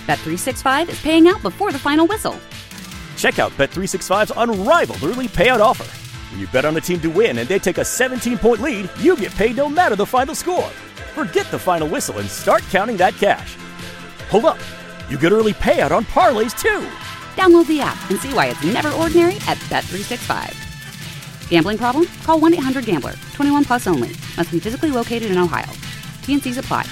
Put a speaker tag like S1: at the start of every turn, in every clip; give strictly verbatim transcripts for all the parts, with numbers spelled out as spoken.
S1: Bet three sixty-five is paying out before the final whistle.
S2: Check out Bet three sixty-five's unrivaled early payout offer. When you bet on a team to win and they take a seventeen-point lead, you get paid no matter the final score. Forget the final whistle and start counting that cash. Hold up. You get early payout on parlays, too.
S1: Download the app and see why it's never ordinary at Bet three sixty-five. Gambling problem? Call one eight hundred gambler. twenty-one plus only. Must be physically located in Ohio. T and Cs apply.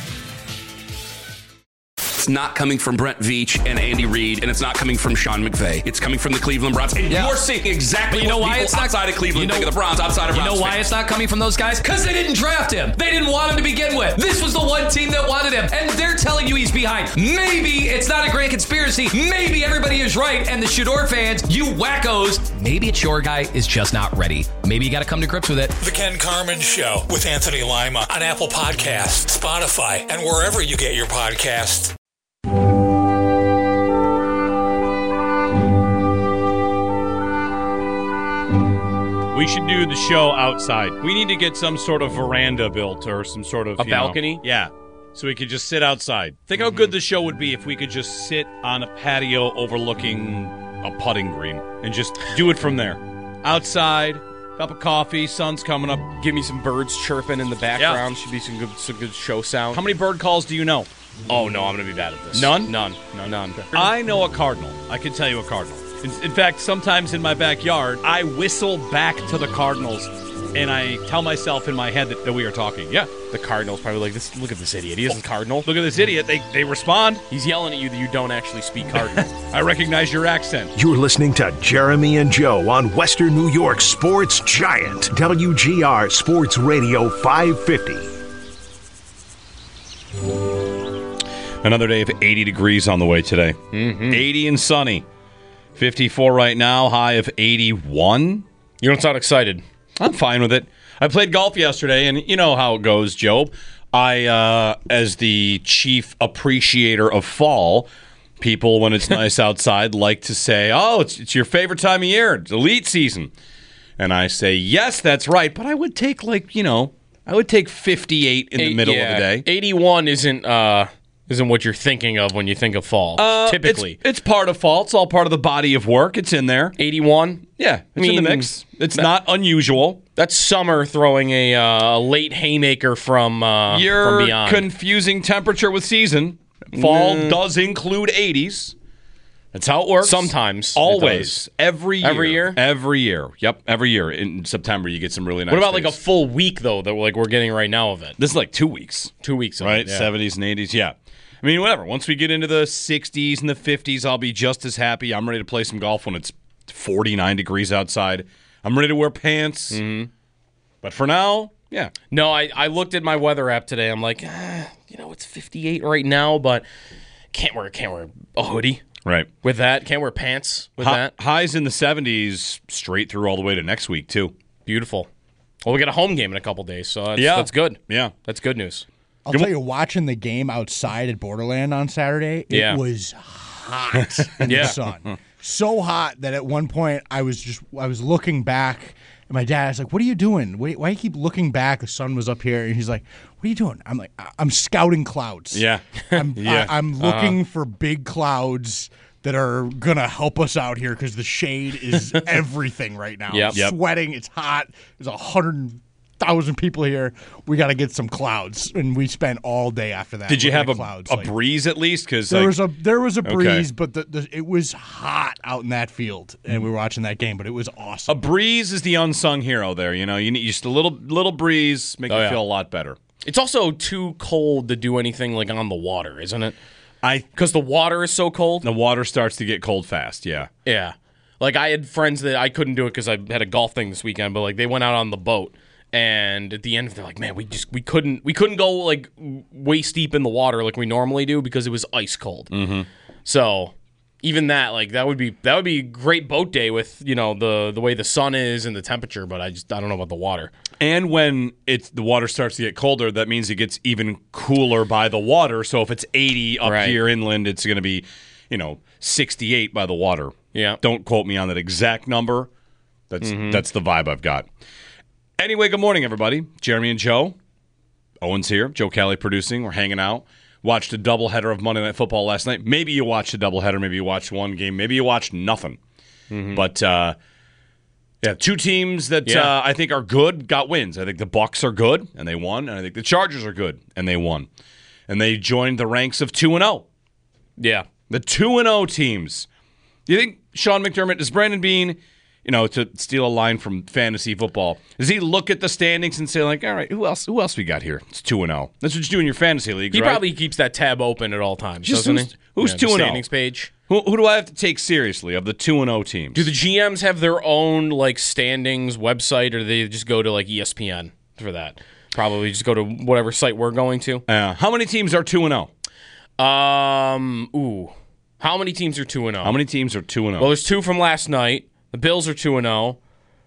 S3: It's not coming from Brent Veach and Andy Reid, and it's not coming from Sean McVay. It's coming from the Cleveland Browns. And yeah. you're seeing exactly
S4: you know
S3: what
S4: why
S3: people
S4: it's not,
S3: outside of Cleveland
S4: you know,
S3: think of the Browns, outside of
S4: You
S3: Browns
S4: know why
S3: fans.
S4: it's not coming from those guys? Because they didn't draft him. They didn't want him to begin with. This was the one team that wanted him, and they're telling you he's behind. Maybe it's not a great conspiracy. Maybe everybody is right, and the Shador fans, you wackos, maybe it's your guy is just not ready. Maybe you got to come to grips with it.
S5: The Ken Carman Show with Anthony Lima on Apple Podcasts, Spotify, and wherever you get your podcasts.
S6: We should do the show outside. We need to get some sort of veranda built or some sort of
S4: a
S6: you
S4: balcony.
S6: Know, yeah, so we could just sit outside. Think mm-hmm. how good the show would be if we could just sit on a patio overlooking a putting green and just do it from there. Outside, cup of coffee, sun's coming up.
S7: Give me some birds chirping in the background.
S6: Yeah.
S7: Should be some good, some good show sound.
S6: How many bird calls do you know?
S7: Oh no, I'm gonna be bad at this.
S6: None?
S7: None. None. None.
S6: I know a cardinal. I can tell you a cardinal. In, in fact, sometimes in my backyard, I whistle back to the Cardinals, and I tell myself in my head that, that we are talking. Yeah.
S7: The Cardinals probably like, this. Look at this idiot. He isn't
S6: oh,
S7: Cardinal.
S6: Look at this idiot. They they respond.
S7: He's yelling at you that you don't actually speak Cardinal.
S6: I recognize your accent.
S8: You're listening to Jeremy and Joe on Western New York Sports Giant, W G R Sports Radio five fifty.
S6: Another day of eighty degrees on the way today.
S7: Mm-hmm.
S6: eighty and sunny. fifty-four right now, high of eighty-one.
S7: You don't sound excited.
S6: I'm fine with it. I played golf yesterday, and you know how it goes, Joe. I, uh, as the chief appreciator of fall, people, when it's nice outside, like to say, oh, it's, it's your favorite time of year. It's elite season. And I say, yes, that's right, but I would take, like, you know, I would take fifty-eight in the middle
S7: yeah,
S6: of the day.
S7: eighty-one isn't... Uh... Isn't what you're thinking of when you think of fall,
S6: uh,
S7: typically.
S6: It's, it's part of fall. It's all part of the body of work. It's in there.
S7: eighty-one?
S6: Yeah, it's
S7: I mean,
S6: in the mix. It's
S7: that,
S6: not unusual.
S7: That's summer throwing a uh, late haymaker from, uh,
S6: You're
S7: from beyond.
S6: confusing temperature with season. Fall mm. does include eighties. That's how it works.
S7: Sometimes.
S6: Always. Every year.
S7: Every year?
S6: Every year. Yep, every year. In September, you get some really nice
S7: What about
S6: days.
S7: like a full week, though, that like we're getting right now of it?
S6: This is like two weeks.
S7: Two weeks of
S6: right?
S7: it, yeah.
S6: seventies and eighties, yeah. I mean, whatever. Once we get into the sixties and the fifties, I'll be just as happy. I'm ready to play some golf when it's forty-nine degrees outside. I'm ready to wear pants.
S7: Mm-hmm.
S6: But for now, yeah.
S7: No, I, I looked at my weather app today. I'm like, ah, you know, it's fifty-eight right now, but can't wear can't wear a hoodie.
S6: Right.
S7: With that. Can't wear pants with
S6: Hi-
S7: that.
S6: Highs in the seventies straight through all the way to next week, too.
S7: Beautiful. Well, we got a home game in a couple days, so that's,
S6: yeah.
S7: that's good.
S6: Yeah.
S7: That's good news.
S9: I'll tell you, watching the game outside at Borderland on Saturday, it
S7: yeah.
S9: was hot in
S7: yeah.
S9: the sun. So hot that at one point I was just I was looking back, and my dad was like, "What are you doing? Why, why do you keep looking back? The sun was up here." And he's like, "What are you doing?" I'm like, "I'm scouting clouds.
S6: Yeah,
S9: I'm,
S6: yeah.
S9: I, I'm looking
S7: uh-huh.
S9: for big clouds that are gonna help us out here because the shade is everything right now.
S7: Yep.
S9: I'm
S6: yep.
S9: sweating. It's hot. There's a hundred." thousand people here. We got to get some clouds, and we spent all day after that.
S6: Did you have a,
S9: clouds.
S6: a
S9: like,
S6: breeze at least? Because
S9: there
S6: like,
S9: was a there was a breeze,
S6: okay.
S9: but the, the, it was hot out in that field, and we were watching that game. But it was awesome.
S6: A breeze is the unsung hero there. You know, you need just a little little breeze, make
S7: oh,
S6: you
S7: yeah.
S6: feel a lot better.
S7: It's also too cold to do anything like on the water, isn't it?
S6: I
S7: because the water is so cold.
S6: The water starts to get cold fast. Yeah,
S7: yeah. Like I had friends that I couldn't do it because I had a golf thing this weekend, but like they went out on the boat. And at the end, they're like, "Man, we just we couldn't we couldn't go like waist deep in the water like we normally do because it was ice cold."
S6: Mm-hmm.
S7: So even that, like that would be that would be a great boat day with you know the the way the sun is and the temperature. But I just I don't know about the water.
S6: And when it's the water starts to get colder, that means it gets even cooler by the water. So if it's eighty up
S7: right.
S6: here inland, it's going to be, you know, sixty-eight by the water.
S7: Yeah.
S6: Don't quote me on that exact number. That's
S7: mm-hmm.
S6: that's the vibe I've got. Anyway, good morning, everybody. Jeremy and Joe. Owen's here. Joe Kelly producing. We're hanging out. watched a doubleheader of Monday Night Football last night. Maybe you watched a doubleheader. Maybe you watched one game. Maybe you watched nothing. Mm-hmm. But uh, yeah, two teams that
S7: Yeah.
S6: uh, I think are good got wins. I think the Bucs are good, and they won. And I think the Chargers are good, and they won. And they joined the ranks of two and oh.
S7: Yeah.
S6: The two and oh teams. Do you think Sean McDermott, does Brandon Beane, you know, to steal a line from fantasy football, does he look at the standings and say, like, all right, who else Who else we got here? It's two and oh. That's what you do in your fantasy leagues,
S7: He
S6: right?
S7: probably keeps that tab open at all times,
S6: Just
S7: doesn't
S6: who's-
S7: he?
S6: who's
S7: Yeah,
S6: two
S7: the
S6: and oh?
S7: standings page.
S6: Who, who do I have to take seriously of the two and oh teams?
S7: Do the G Ms have their own like standings website, or do they just go to like E S P N for that? Probably just go to whatever site we're going to.
S6: Uh, how many teams are two and oh?
S7: Um, ooh, how many teams are two and zero?
S6: How many teams are two and oh?
S7: Well, there's two from last night. The Bills are two and zero.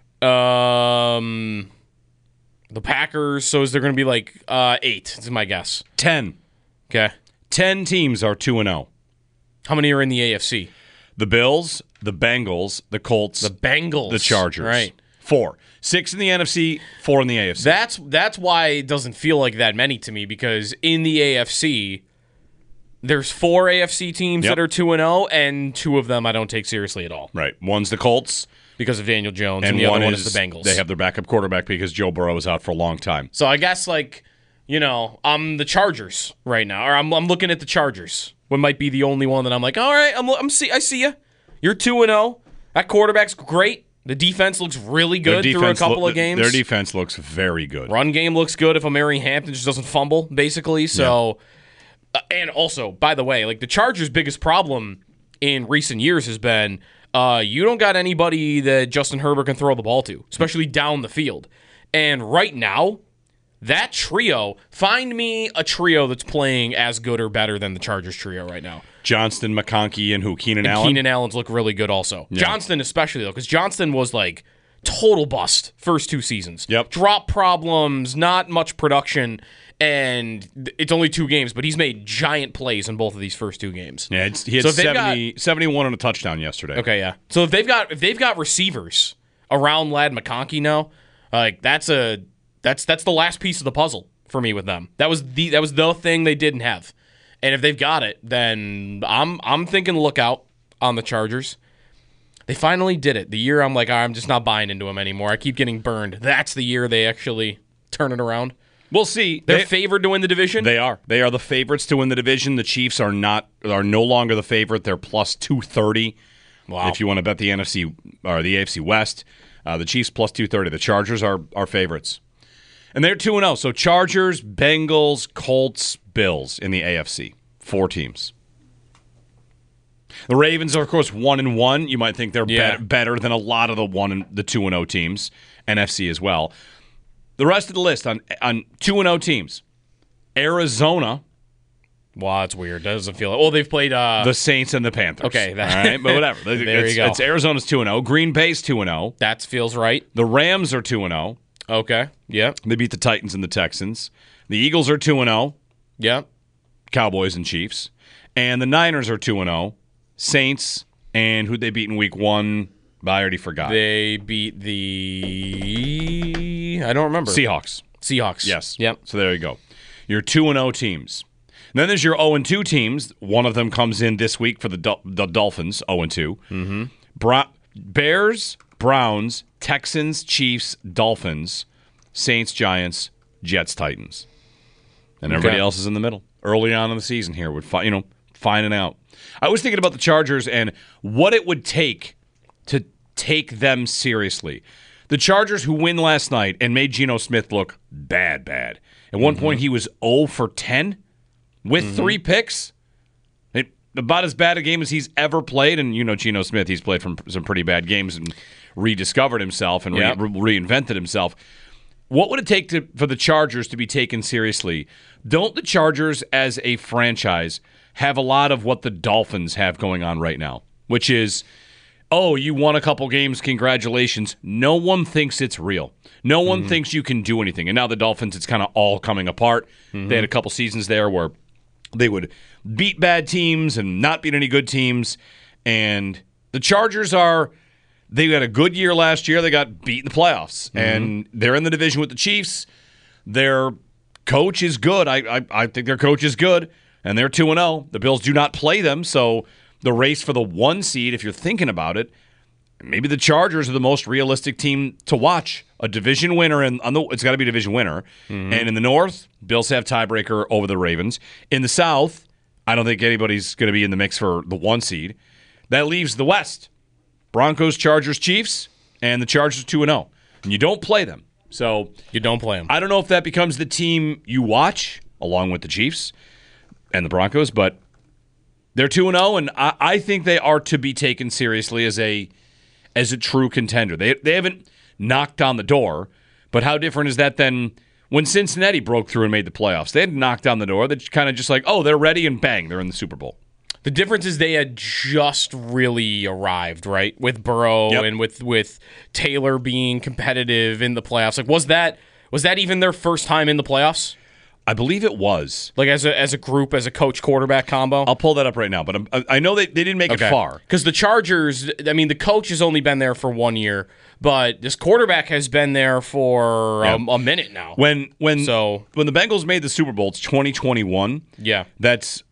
S7: Um, the Packers. So is there going to be like uh eight? Is my guess.
S6: Ten.
S7: Okay.
S6: Ten teams are two and oh.
S7: How many are in the A F C?
S6: The Bills, the Bengals, the Colts,
S7: The Bengals,
S6: the Chargers.
S7: Right.
S6: Four. Six in the N F C, four in the A F C.
S7: That's that's why it doesn't feel like that many to me, because in the A F C, there's four A F C teams
S6: Yep.
S7: that are two and zero, and two of them I don't take seriously at all
S6: Right. One's the Colts,
S7: because of Daniel Jones,
S6: and,
S7: and, the
S6: one
S7: other one
S6: is,
S7: is the Bengals.
S6: They have their backup quarterback because Joe Burrow is out for a long time.
S7: So I guess, like, you know, I'm the Chargers right now, or I'm I'm looking at the Chargers. What might be the only one that I'm like, all right, I'm I'm see I see you. You're two and zero. That quarterback's great. The defense looks really good
S6: Their
S7: through a
S6: defense
S7: couple
S6: lo-
S7: of games.
S6: Their defense looks very good.
S7: Run game looks good if Amari Hampton just doesn't fumble, basically. So, uh, and also, by the way, like the Chargers' biggest problem in recent years has been uh, you don't got anybody that Justin Herbert can throw the ball to, especially down the field. And right now, that trio, find me a trio that's playing as good or better than the Chargers trio right now.
S6: Johnston, McConkey, and who? Keenan
S7: And
S6: Allen?
S7: Keenan Allen's look really good also.
S6: Yeah.
S7: Johnston especially, though, because Johnston was like total bust first two seasons.
S6: Yep.
S7: Drop problems, not much production, and th- it's only two games, but he's made giant plays in both of these first two games.
S6: Yeah, it's, he had
S7: So if they've
S6: seventy, seventy-one on a touchdown yesterday.
S7: Okay, yeah. So if they've got if they've got receivers around Lad McConkey now, like that's a that's that's the last piece of the puzzle for me with them. That was the that was the thing they didn't have. And if they've got it, then I'm I'm thinking look out on the Chargers. They finally did it. The year I'm like, I'm just not buying into them anymore. I keep getting burned. That's the year they actually turn it around.
S6: We'll see.
S7: They're
S6: They-
S7: favored to win the division.
S6: They are. They are the favorites to win the division. The Chiefs are not are no longer the favorite. They're plus two thirty.
S7: Wow.
S6: If you want to bet the N F C or the A F C West, uh, the Chiefs plus two thirty. The Chargers are are favorites. And they're two and oh. So Chargers, Bengals, Colts, Bills in the A F C. Four teams. The Ravens are, of course, one and one. You might think they're
S7: Yeah.
S6: bet- better than a lot of the one and the two and oh teams. N F C as well. The rest of the list on on two and oh teams. Arizona,
S7: Wow, that's weird. That doesn't feel. Well, they've played. Uh,
S6: the Saints, and the Panthers.
S7: Okay, that-
S6: all right, but whatever.
S7: There
S6: it's,
S7: you go.
S6: It's Arizona's two and oh. Green Bay's two and oh.
S7: that feels right.
S6: The Rams are two and oh.
S7: Okay. Yep.
S6: They beat the Titans and the Texans. The Eagles are two and oh.
S7: Yep.
S6: Cowboys and Chiefs. And the Niners are two and oh. Saints, and who'd they beat in week one? I already forgot.
S7: They beat the. I don't remember.
S6: Seahawks.
S7: Seahawks.
S6: Yes.
S7: Yep.
S6: So there you go. Your two and oh teams. And then there's your oh and two teams. One of them comes in this week for the Dol- the Dolphins, oh and two. Mm-hmm. Bra- Bears, Browns, Texans, Chiefs, Dolphins, Saints, Giants, Jets, Titans. And everybody
S7: Okay.
S6: else is in the middle. Early on in the season here, would fi- you know, finding out. I was thinking about the Chargers and what it would take to take them seriously. The Chargers, who win last night and made Geno Smith look bad, bad. At one point, he was oh for ten with three picks. It, about as bad a game as he's ever played. And you know Geno Smith, he's played from some pretty bad games and rediscovered himself and
S7: Yep.
S6: re- re- reinvented himself. What would it take to, for the Chargers to be taken seriously? Don't the Chargers as a franchise have a lot of what the Dolphins have going on right now, which is, oh, you won a couple games, congratulations. No one thinks it's real. No one
S7: Mm-hmm.
S6: thinks you can do anything. And now the Dolphins, it's kind of all coming apart.
S7: Mm-hmm.
S6: They had a couple seasons there where they would beat bad teams and not beat any good teams. And the Chargers are, they had a good year last year. They got beat in the playoffs.
S7: Mm-hmm.
S6: And they're in the division with the Chiefs. Their coach is good. I, I I think their coach is good. and they're two and oh. The Bills do not play them, so the race for the one seed, if you're thinking about it, maybe the Chargers are the most realistic team to watch. A division winner, and it's got to be a division winner. Mm-hmm. And in the North, Bills have tiebreaker over the Ravens. In the South, I don't think anybody's going to be in the mix for the one seed. That leaves the West. Broncos, Chargers, Chiefs, and the Chargers two and oh. And you don't play them. So
S7: you don't play them.
S6: I don't know if that becomes the team you watch, along with the Chiefs and the Broncos, but they're two and oh, and I, I think they are to be taken seriously as a as a true contender. They they haven't knocked on the door, but how different is that than when Cincinnati broke through and made the playoffs? They hadn't knocked on the door. They're kind of just like, oh, they're ready, and bang, they're in the Super Bowl.
S7: The difference is they had just really arrived, right? With Burrow yep. and with with Taylor being competitive in the playoffs. Like, was that was that even their first time in the playoffs?
S6: I believe it was.
S7: Like as a as a group, as a coach-quarterback combo?
S6: I'll pull that up right now, but I'm, I know they, they didn't make
S7: okay.
S6: it far.
S7: Because the Chargers, I mean, the coach has only been there for one year, but this quarterback has been there for yeah. a, a minute now.
S6: When when
S7: so,
S6: when the Bengals made the Super Bowl, it's twenty twenty-one.
S7: Yeah.
S6: That's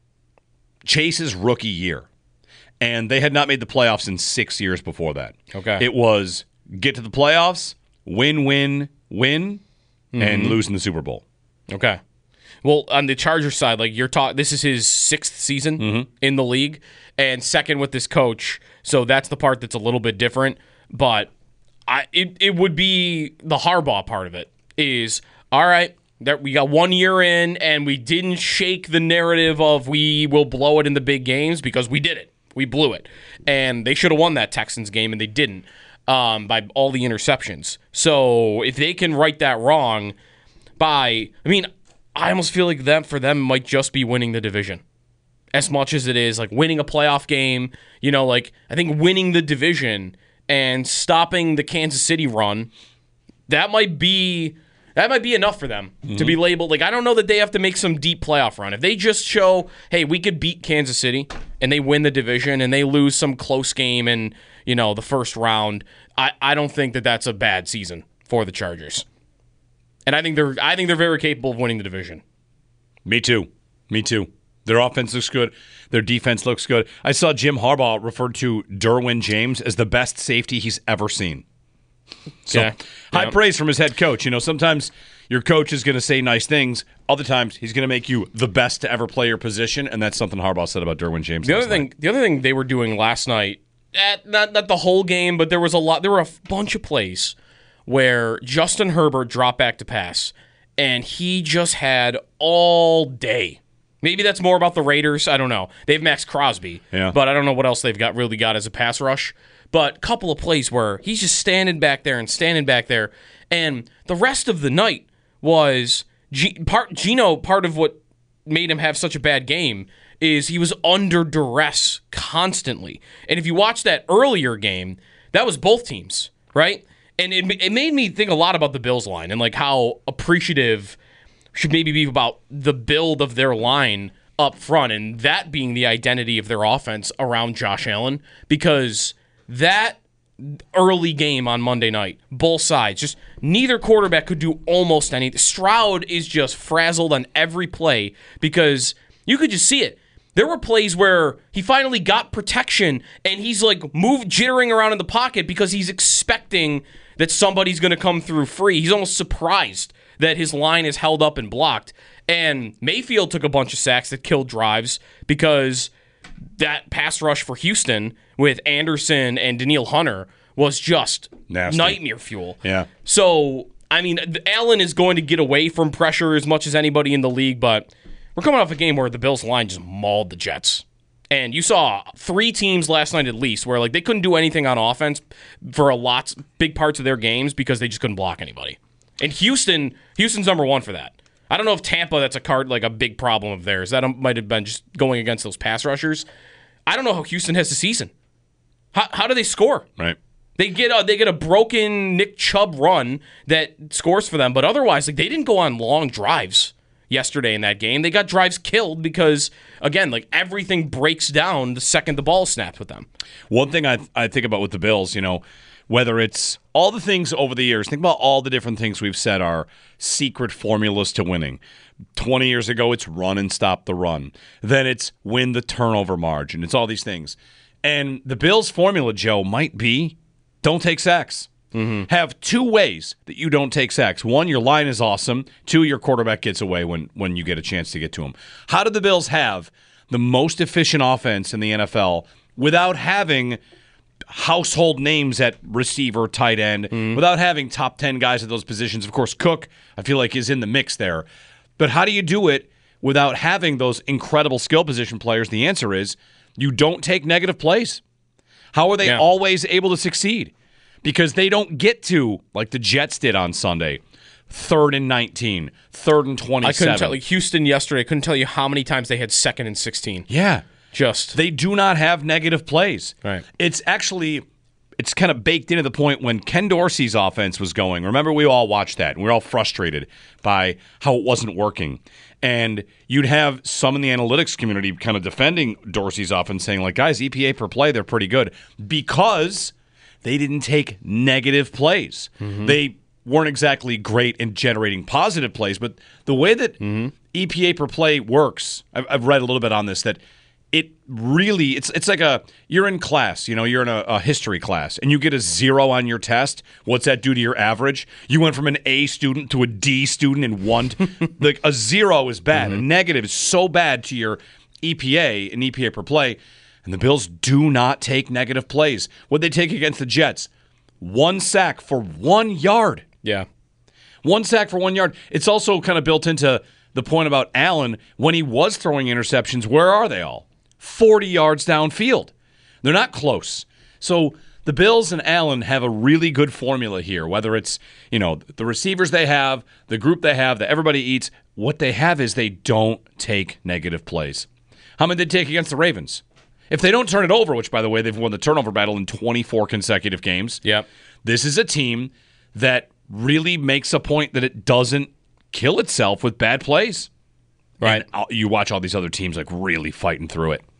S6: Chase's rookie year. And they had not made the playoffs in six years before that.
S7: Okay.
S6: It was get to the playoffs, win, win, win, mm-hmm. and lose in the Super Bowl.
S7: Okay. Well, on the Chargers side, like you're talking, this is his sixth season
S6: mm-hmm.
S7: in the league, and second with this coach. So that's the part that's a little bit different. But I, it it would be the Harbaugh part of it is all right. That we got one year in, and we didn't shake the narrative of we will blow it in the big games because we did it. We blew it, and they should have won that Texans game, and they didn't um, by all the interceptions. So if they can right that wrong by, I mean. I almost feel like them for them might just be winning the division as much as it is like winning a playoff game. You know, like I think winning the division and stopping the Kansas City run, that might be that might be enough for them mm-hmm. to be labeled. Like I don't know that they have to make some deep playoff run. If they just show, hey, we could beat Kansas City and they win the division and they lose some close game in, you know, the first round, I, I don't think that that's a bad season for the Chargers. And I think they're I think they're very capable of winning the division.
S6: Me too. Me too. Their offense looks good. Their defense looks good. I saw Jim Harbaugh referred to Derwin James as the best safety he's ever seen. So
S7: yeah.
S6: high
S7: yeah.
S6: praise from his head coach. You know, sometimes your coach is going to say nice things. Other times he's going to make you the best to ever play your position, and that's something Harbaugh said about Derwin James.
S7: The other thing,
S6: night.
S7: the other thing they were doing last night, at, not not the whole game, but there was a lot. There were a bunch of plays where Justin Herbert dropped back to pass, and he just had all day. Maybe that's more about the Raiders. I don't know. They have Max Crosby,
S6: yeah.
S7: but I don't know what else they've got really got as a pass rush. But a couple of plays where he's just standing back there and standing back there, and the rest of the night was G- part Gino. Part of what made him have such a bad game is he was under duress constantly. And if you watch that earlier game, that was both teams, right? And it, it made me think a lot about the Bills line and like how appreciative should maybe be about the build of their line up front and that being the identity of their offense around Josh Allen. Because that early game on Monday night, both sides, just neither quarterback could do almost anything. Stroud is just frazzled on every play because you could just see it. There were plays where he finally got protection and he's like move jittering around in the pocket because he's expecting that somebody's going to come through free. He's almost surprised that his line is held up and blocked. And Mayfield took a bunch of sacks that killed drives because that pass rush for Houston with Anderson and Danielle Hunter was just
S6: nasty.
S7: Nightmare fuel.
S6: Yeah.
S7: So, I mean, Allen is going to get away from pressure as much as anybody in the league, but we're coming off a game where the Bills line just mauled the Jets. And you saw three teams last night at least where like they couldn't do anything on offense for a lot, big parts of their games because they just couldn't block anybody. And Houston, Houston's number one for that. I don't know if Tampa, that's a card like a big problem of theirs. That might have been just going against those pass rushers. I don't know how Houston has the season. How how do they score?
S6: Right.
S7: They get a, they get a broken Nick Chubb run that scores for them, but otherwise, like they didn't go on long drives yesterday in that game. They got drives killed because, again, like everything breaks down the second the ball snaps with them.
S6: One thing I I think about with the Bills, you know, whether it's all the things over the years, think about all the different things we've said are secret formulas to winning. twenty years ago, it's run and stop the run. Then it's win the turnover margin. It's all these things. And the Bills' formula, Joe, might be don't take sacks. Mm-hmm. Have two ways that you don't take sacks. One, your line is awesome. Two, your quarterback gets away when, when you get a chance to get to him. How do the Bills have the most efficient offense in the N F L without having household names at receiver, tight end, mm-hmm. without having top ten guys at those positions? Of course, Cook, I feel like, is in the mix there. But how do you do it without having those incredible skill position players? The answer is you don't take negative plays. How are they yeah. always able to succeed? Because they don't get to, like the Jets did on Sunday, third and nineteen, third and twenty-seven.
S7: I couldn't tell you. Houston yesterday, I couldn't tell you how many times they had second and sixteen.
S6: Yeah.
S7: Just.
S6: They do not have negative plays.
S7: Right.
S6: It's actually, it's kind of baked into the point when Ken Dorsey's offense was going. Remember, we all watched that, and we were all frustrated by how it wasn't working. And you'd have some in the analytics community kind of defending Dorsey's offense, saying, like, guys, E P A per play, they're pretty good. Because they didn't take negative plays. Mm-hmm. They weren't exactly great in generating positive plays, but the way that mm-hmm. E P A per play works, I've, I've read a little bit on this, that it really, it's it's like a, you're in class, you know, you're in a, a history class, and you get a zero on your test. What's that do to your average? You went from an A student to a D student in one. Like, a zero is bad. Mm-hmm. A negative is so bad to your E P A and E P A per play. And the Bills do not take negative plays. What they take against the Jets, one sack for one yard.
S7: Yeah.
S6: One sack for one yard. It's also kind of built into the point about Allen. When he was throwing interceptions, where are they all? forty yards downfield. They're not close. So the Bills and Allen have a really good formula here, whether it's, you know, the receivers they have, the group they have, that everybody eats. What they have is they don't take negative plays. How many did they take against the Ravens? If they don't turn it over, which, by the way, they've won the turnover battle in twenty-four consecutive games,
S7: yep.
S6: This is a team that really makes a point that it doesn't kill itself with bad plays.
S7: Right.
S6: And you watch all these other teams like really fighting through it.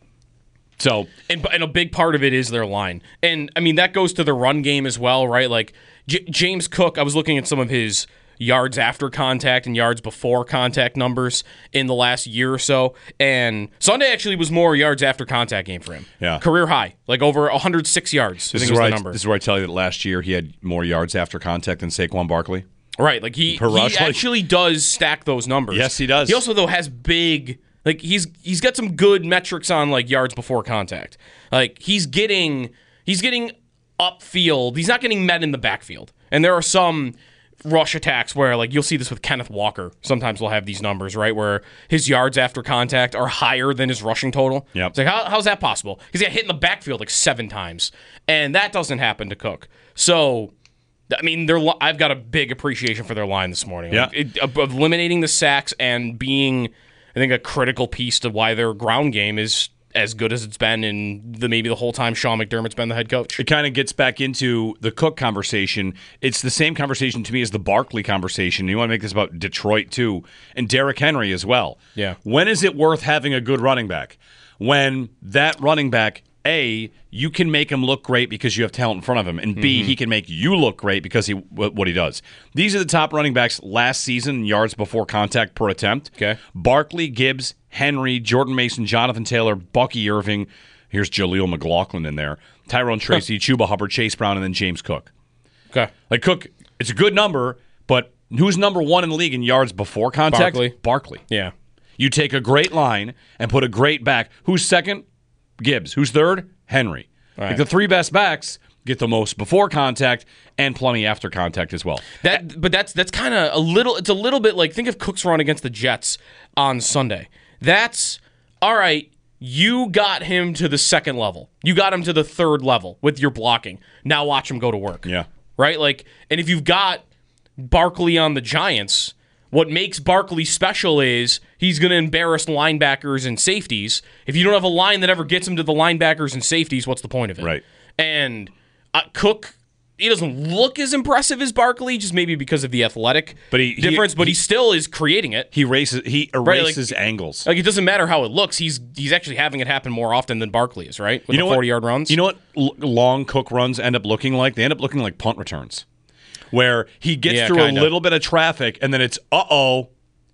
S6: So,
S7: and, and a big part of it is their line. And, I mean, that goes to the run game as well, right? Like, J- James Cook, I was looking at some of his yards after contact and yards before contact numbers in the last year or so. And Sunday actually was more yards after contact game for him.
S6: Yeah.
S7: Career high, like over one hundred six yards.
S6: This,
S7: I think
S6: is, where
S7: was the
S6: I,
S7: number.
S6: this is where I tell you that last year he had more yards after contact than Saquon Barkley.
S7: Right. Like he, he actually does stack those numbers.
S6: Yes, he does.
S7: He also, though, has big, like he's he's got some good metrics on like yards before contact. Like he's getting he's getting upfield. He's not getting met in the backfield. And there are some rush attacks where, like, you'll see this with Kenneth Walker. Sometimes we'll have these numbers, right, where his yards after contact are higher than his rushing total.
S6: Yep.
S7: It's like, how, how's that possible? Because he got hit in the backfield like seven times, and that doesn't happen to Cook. So, I mean, they're, I've got a big appreciation for their line this morning.
S6: Yeah.
S7: Like, it, of eliminating the sacks and being, I think, a critical piece to why their ground game is as good as it's been in the maybe the whole time Sean McDermott's been the head coach.
S6: It kind of gets back into the Cook conversation. It's the same conversation to me as the Barkley conversation. You want to make this about Detroit too, and Derrick Henry as well.
S7: Yeah.
S6: When is it worth having a good running back? When that running back, A, you can make him look great because you have talent in front of him, and B, mm-hmm. he can make you look great because he what he does. These are the top running backs last season in yards before contact per attempt.
S7: Okay.
S6: Barkley, Gibbs, Henry, Jordan Mason, Jonathan Taylor, Bucky Irving. Here's Jaleel McLaughlin in there. Tyrone Tracy, Chuba Hubbard, Chase Brown, and then James Cook.
S7: Okay.
S6: Like Cook, it's a good number, but who's number one in the league in yards before contact?
S7: Barkley.
S6: Barkley.
S7: Yeah.
S6: You take a great line and put a great back. Who's second? Gibbs. Who's third? Henry.
S7: Right.
S6: Like the three best backs get the most before contact and plenty after contact as well.
S7: That, but that's that's kind of a little. It's a little bit like, think of Cook's run against the Jets on Sunday. That's all right. You got him to the second level. You got him to the third level with your blocking. Now watch him go to work.
S6: Yeah.
S7: Right. Like, and if you've got Barkley on the Giants, what makes Barkley special is he's going to embarrass linebackers and safeties. If you don't have a line that ever gets him to the linebackers and safeties, what's the point of it?
S6: Right.
S7: And uh, Cook, he doesn't look as impressive as Barkley, just maybe because of the athletic
S6: but he,
S7: difference,
S6: he,
S7: but he,
S6: he
S7: still is creating it.
S6: He races, he erases
S7: right, like,
S6: angles.
S7: Like, it doesn't matter how it looks. He's he's actually having it happen more often than Barkley is, right? With
S6: you know
S7: the forty-yard runs.
S6: You know what l- long Cook runs end up looking like? They end up looking like punt returns, where he gets
S7: yeah,
S6: through
S7: kinda.
S6: a little bit of traffic, and then it's, uh-oh,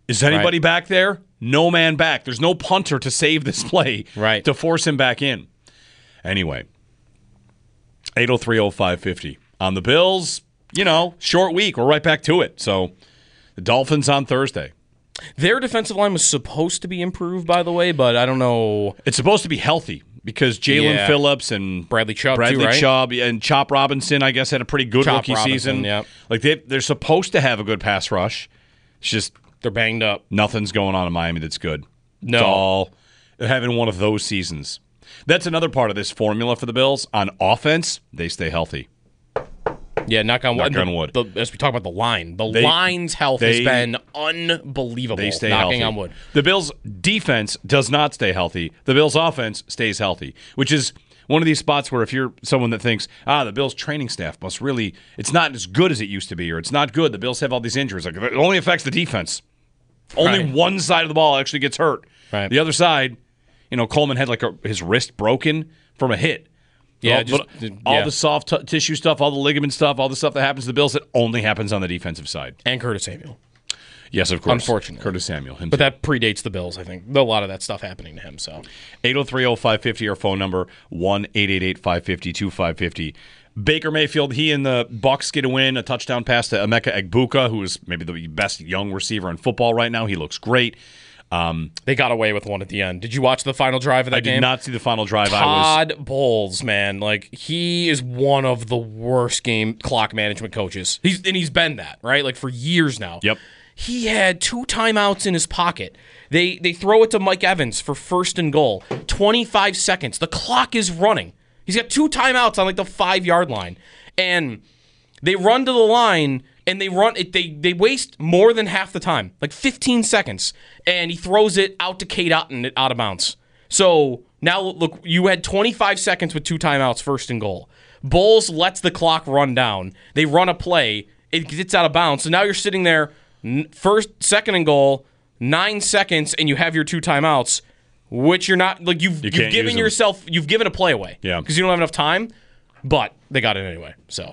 S6: Is anybody
S7: Right.
S6: back there? No man back. There's no punter to save this play
S7: right.
S6: to force him back in. Anyway, eight oh three oh five fifty. On the Bills, you know, short week. We're right back to it. So the Dolphins on Thursday.
S7: Their defensive line was supposed to be improved, by the way, but I don't know.
S6: It's supposed to be healthy because Jalen
S7: Yeah.
S6: Phillips and
S7: Bradley Chubb,
S6: Bradley
S7: too, right?
S6: Chubb and Chop Robinson, I guess, had a pretty good
S7: Chop
S6: rookie
S7: Robinson,
S6: season.
S7: yep.
S6: Like they they're supposed to have a good pass rush. It's just
S7: they're banged up.
S6: Nothing's going on in Miami that's good.
S7: No.
S6: It's all they're having one of those seasons. That's another part of this formula for the Bills. On offense, they stay healthy.
S7: Yeah, knock on wood.
S6: Knock on wood.
S7: The, the, as we talk about the line, the
S6: They-
S7: line's health
S6: they-
S7: has been unbelievable.
S6: They stay
S7: knocking
S6: healthy.
S7: on wood.
S6: The Bills' defense does not stay healthy. The Bills' offense stays healthy, which is one of these spots where if you're someone that thinks, ah, the Bills' training staff must really, it's not as good as it used to be, or it's not good. The Bills have all these injuries. Like it only affects the defense. Only
S7: Right.
S6: one side of the ball actually gets hurt.
S7: Right.
S6: The other side, you know, Coleman had like a, his wrist broken from a hit.
S7: Yeah,
S6: all,
S7: just-
S6: but all
S7: yeah.
S6: the soft t- tissue stuff, all the ligament stuff, all the stuff that happens to the Bills, it only happens on the defensive side.
S7: And Curtis Samuel.
S6: Yes, of course.
S7: Unfortunately.
S6: Curtis Samuel. Him
S7: But
S6: too.
S7: that predates the Bills, I think. A lot of that stuff happening to him. So
S6: eight oh three oh five fifty, our phone number, one eight eight eight five five zero two five five zero. Baker Mayfield, he and the Bucs get a win, a touchdown pass to Emeka Egbuka, who is maybe the best young receiver in football right now. He looks great. Um,
S7: they got away with one at the end. Did you watch the final drive of that
S6: I did
S7: game?
S6: not see the final drive. I was
S7: Todd Bowles, man, like he is one of the worst game clock management coaches. He's and he's been that, right? Like for years now.
S6: Yep.
S7: He had two timeouts in his pocket. They they throw it to Mike Evans for first and goal. twenty-five seconds. The clock is running. He's got two timeouts on like the five-yard line. And they run to the line and they run it they they waste more than half the time. Like fifteen seconds. And he throws it out to Cade Otton out of bounds. So now look, you had twenty-five seconds with two timeouts, first and goal. Bowles lets the clock run down. They run a play. It gets out of bounds. So now you're sitting there, first, second and goal, nine seconds, and you have your two timeouts, which you're not like you've
S6: You
S7: you have
S6: can't
S7: given
S6: use them.
S7: yourself you've given a play away.
S6: Yeah.
S7: Because you don't have enough time. But they got it anyway. So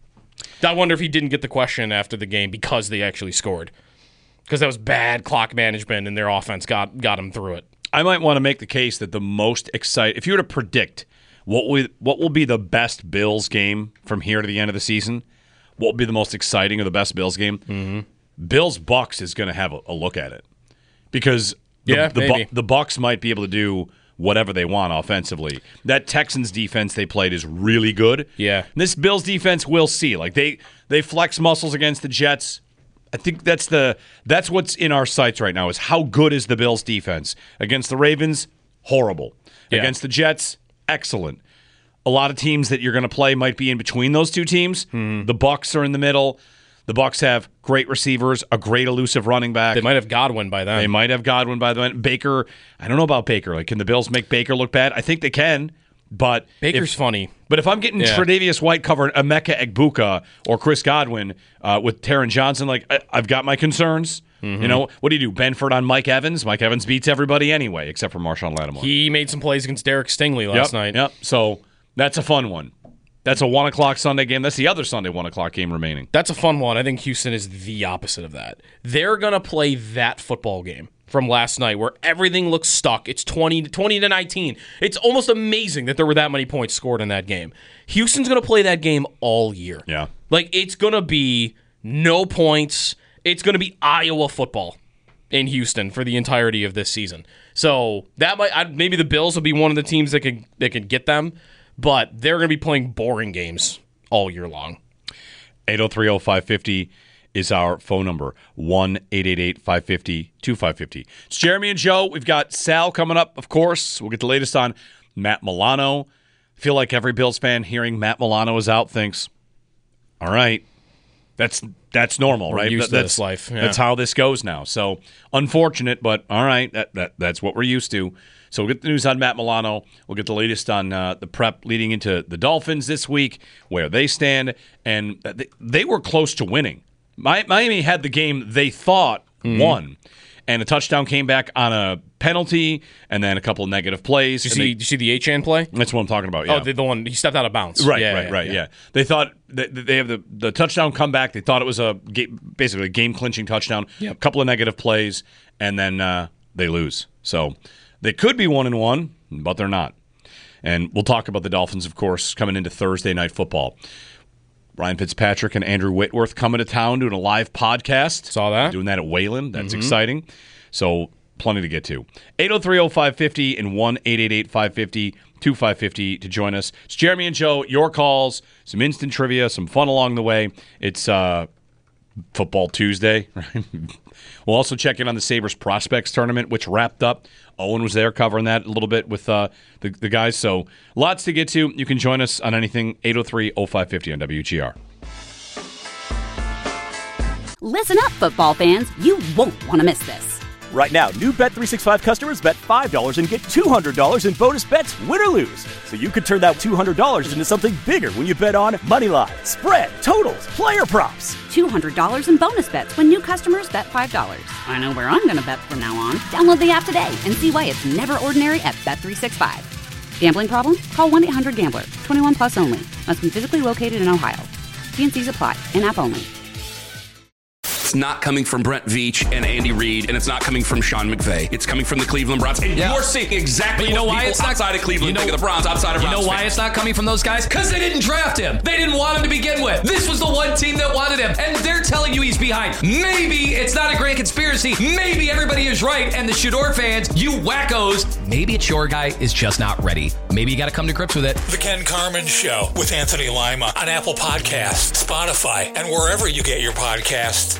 S7: I wonder if he didn't get the question after the game because they actually scored. Because that was bad clock management and their offense got got them through it.
S6: I might want to make the case that the most exciting, if you were to predict what will, what will be the best Bills game from here to the end of the season, what will be the most exciting or the best Bills game, mm-hmm. Bills Bucks is going to have a, a look at it. Because the,
S7: Yeah,
S6: the,
S7: maybe.
S6: Bu- the Bucks might be able to do whatever they want offensively. That Texans defense they played is really good.
S7: Yeah.
S6: And this Bills defense, we'll see. Like they they flex muscles against the Jets. I think that's the that's what's in our sights right now is how good is the Bills defense against the Ravens? Horrible.
S7: Yeah.
S6: Against the Jets, excellent. A lot of teams that you're going to play might be in between those two teams.
S7: Hmm.
S6: The Bucks are in the middle. The Bucks have great receivers, a great elusive running back.
S7: They might have Godwin by then.
S6: They might have Godwin by then. Baker, I don't know about Baker. Like, can the Bills make Baker look bad? I think they can, but
S7: Baker's
S6: if,
S7: funny.
S6: But if I'm getting
S7: Yeah.
S6: Tre'Davious White covering Emeka Egbuka or Chris Godwin uh, with Taron Johnson, like I, I've got my concerns.
S7: Mm-hmm.
S6: You know, what do you do? Benford on Mike Evans? Mike Evans beats everybody anyway, except for Marshawn Lattimore.
S7: He made some plays against Derek Stingley last
S6: yep,
S7: night.
S6: Yep. So that's a fun one. That's a one o'clock Sunday game. That's the other Sunday one o'clock game remaining.
S7: That's a fun one. I think Houston is the opposite of that. They're going to play that football game from last night where everything looks stuck. It's twenty to nineteen. It's almost amazing that there were that many points scored in that game. Houston's going to play that game all year.
S6: Yeah.
S7: Like, it's going to be no points. It's going to be Iowa football in Houston for the entirety of this season. So that might I, maybe the Bills will be one of the teams that could that could get them, but they're going to be playing boring games all year long.
S6: eight oh three oh five fifty is our phone number, one eight eight eight five five zero two five five zero. It's Jeremy and Joe. We've got Sal coming up, of course. We'll get the latest on Matt Milano. I feel like every Bills fan hearing Matt Milano is out thinks, all right, that's that's normal,
S7: We're
S6: right?
S7: used to
S6: that's
S7: this life, yeah.
S6: That's how this goes now. So unfortunate, but all right, that, that that's what we're used to. So we'll get the news on Matt Milano. We'll get the latest on uh, the prep leading into the Dolphins this week, where they stand, and they, they were close to winning. Mi- Miami had the game they thought
S7: Mm-hmm.
S6: won, and a touchdown came back on a penalty, and then a couple of negative plays.
S7: Did you
S6: and
S7: see,
S6: they-
S7: did you see the Achane play?
S6: That's what I'm talking about. Yeah.
S7: Oh, the, the one he stepped out of bounds.
S6: Right,
S7: Yeah,
S6: right,
S7: yeah,
S6: right.
S7: yeah.
S6: Yeah. They thought that they have the, the touchdown come back. They thought it was a ga- basically a game clinching touchdown.
S7: Yep.
S6: A couple of negative plays, and then uh, they lose. So they could be one and one, but they're not. And we'll talk about the Dolphins, of course, coming into Thursday Night Football. Ryan Fitzpatrick and Andrew Whitworth coming to town doing a live podcast.
S7: Saw that.
S6: Doing that at Wayland. That's
S7: Mhm.
S6: exciting. So plenty to get to. eight oh three oh five five oh and one eight eight eight five five oh two five five oh to join us. It's Jeremy and Joe, your calls, some instant trivia, some fun along the way. It's uh, Football Tuesday. Right? We'll also check in on the Sabres Prospects Tournament, which wrapped up. Owen was there covering that a little bit with uh, the, the guys. So lots to get to. You can join us on anything, eight oh three oh five five oh on W G R.
S1: Listen up, football fans. You won't want to miss this.
S2: Right now, new Bet three sixty-five customers bet five dollars and get two hundred dollars in bonus bets, win or lose. So you could turn that two hundred dollars into something bigger when you bet on money line, spread, totals, player props.
S1: two hundred dollars in bonus bets when new customers bet five dollars. I know where I'm going to bet from now on. Download the app today and see why it's never ordinary at Bet three sixty-five. Gambling problem? Call one eight hundred gambler. twenty-one plus only. Must be physically located in Ohio. T and C's apply. In-app only.
S3: It's not coming from Brent Veach and Andy Reid, and it's not coming from Sean McVay. It's coming from the Cleveland Browns. And
S4: Yeah.
S3: you're seeing exactly
S4: But you know
S3: what
S4: why
S3: people
S4: it's not
S3: outside of Cleveland
S4: you know-
S3: think of the Browns, outside of
S4: You
S3: Browns
S4: know why
S3: fans.
S4: it's not coming from those guys? Because they didn't draft him. They didn't want him to begin with. This was the one team that wanted him, and they're telling you he's behind. Maybe it's not a grand conspiracy. Maybe everybody is right, and the Shador fans, you wackos, maybe it's your guy is just not ready. Maybe you got to come to grips with it.
S5: The Ken Carmen Show with Anthony Lima on Apple Podcasts, Spotify, and wherever you get your podcasts.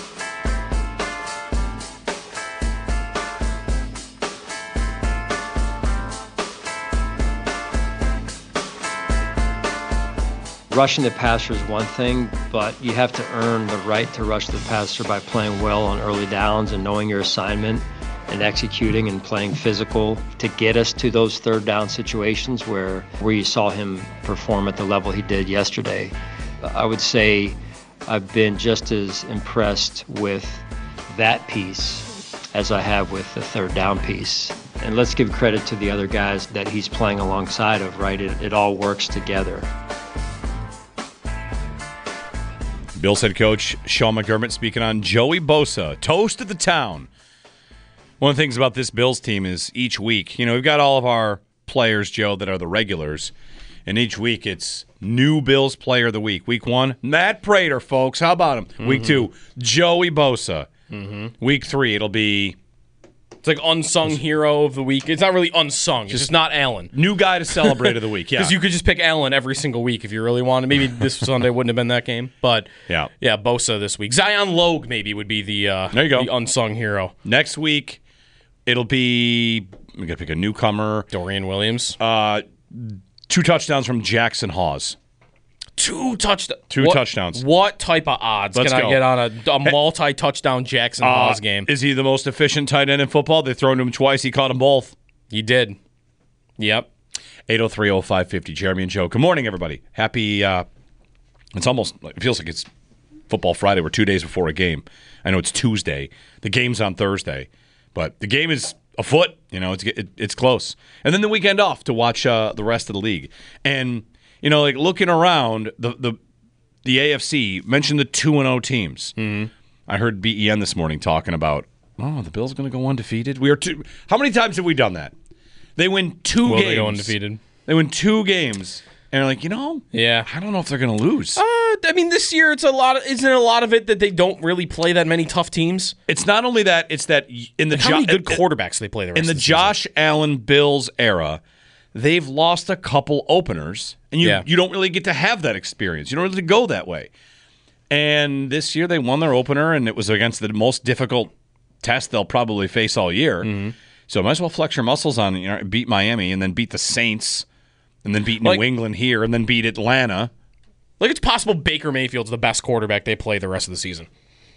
S10: Rushing the passer is one thing, but you have to earn the right to rush the passer by playing well on early downs and knowing your assignment and executing and playing physical to get us to those third down situations where, where you saw him perform at the level he did yesterday. I would say I've been just as impressed with that piece as I have with the third down piece. And let's give credit to the other guys that he's playing alongside of, right? It, it all works together.
S6: Bills head coach Sean McDermott speaking on Joey Bosa, toast of the town. One of the things about this Bills team is each week, you know, we've got all of our players, Joe, that are the regulars, and each week it's new Bills player of the week. Week one, Matt Prater, folks. How about him? Mm-hmm. Week two, Joey Bosa. Mm-hmm. Week three, it'll be...
S7: It's like unsung hero of the week. It's not really unsung. It's just, just not Allen.
S6: New guy to celebrate of the week, yeah.
S7: Because you could just pick Allen every single week if you really wanted. Maybe this Sunday wouldn't have been that game. But,
S6: yeah,
S7: yeah, Bosa this week. Zion Logue maybe would be the, uh,
S6: there you go.
S7: the unsung hero.
S6: Next week, it'll be... we got to pick a newcomer.
S7: Dorian Williams.
S6: Uh, two touchdowns from Jackson Hawes.
S7: Two touchdowns.
S6: Two
S7: what,
S6: touchdowns.
S7: What type of odds
S6: Let's
S7: can
S6: go.
S7: I get on a, a multi-touchdown Jackson
S6: uh,
S7: Hawes game?
S6: Is he the most efficient tight end in football? They've thrown to him twice. He caught them both.
S7: He did. Yep.
S6: eight oh three oh five five oh, Jeremy and Joe. Good morning, everybody. Happy, uh, it's almost, it feels like it's Football Friday. We're two days before a game. I know it's Tuesday. The game's on Thursday. But the game is afoot. You know, it's it, it's close. And then the weekend off to watch uh, the rest of the league. And, you know, like looking around, the the, the A F C, mentioned the two and oh teams.
S7: Mm-hmm.
S6: I heard B E N this morning talking about, oh, the Bills going to go undefeated? We are two. How many times have we done that? They win two
S7: Will
S6: games.
S7: they go undefeated?
S6: They win two games. And they're like, you know,
S7: yeah,
S6: I don't know if they're going to lose.
S7: Uh, I mean, this year it's a lot. Of, isn't it a lot of it that they don't really play that many tough teams?
S6: It's not only that; it's that in the
S7: How
S6: jo-
S7: many good quarterbacks they play the rest
S6: in the,
S7: of the
S6: Josh
S7: season?
S6: Allen Bills era, they've lost a couple openers, and you
S7: Yeah.
S6: you don't really get to have that experience. You don't really go that way. And this year they won their opener, and it was against the most difficult test they'll probably face all year.
S7: Mm-hmm.
S6: So might as well flex your muscles on, you know, beat Miami, and then beat the Saints, and then beat
S7: Like-
S6: New England here, and then beat Atlanta.
S7: Like it's possible Baker Mayfield's the best quarterback they play the rest of the season.